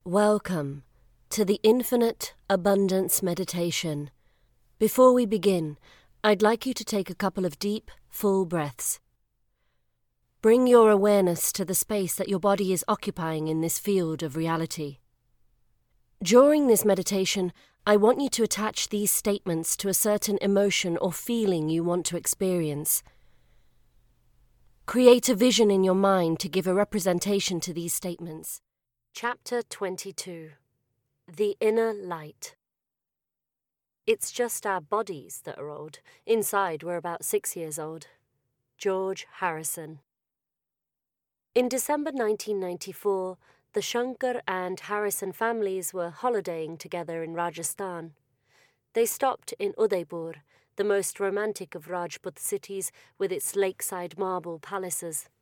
Welcome to the Infinite Abundance Meditation. Before we begin, I'd like you to take a couple of deep, full breaths. Bring your awareness to the space that your body is occupying in this field of reality. During this meditation, I want you to attach these statements to a certain emotion or feeling you want to experience. Create a vision in your mind to give a representation to these statements. Chapter 22. The Inner Light. It's just our bodies that are old. Inside, we're about 6 years old. George Harrison. In December 1994, the Shankar and Harrison families were holidaying together in Rajasthan. They stopped in Udaipur, the most romantic of Rajput cities with its lakeside marble palaces.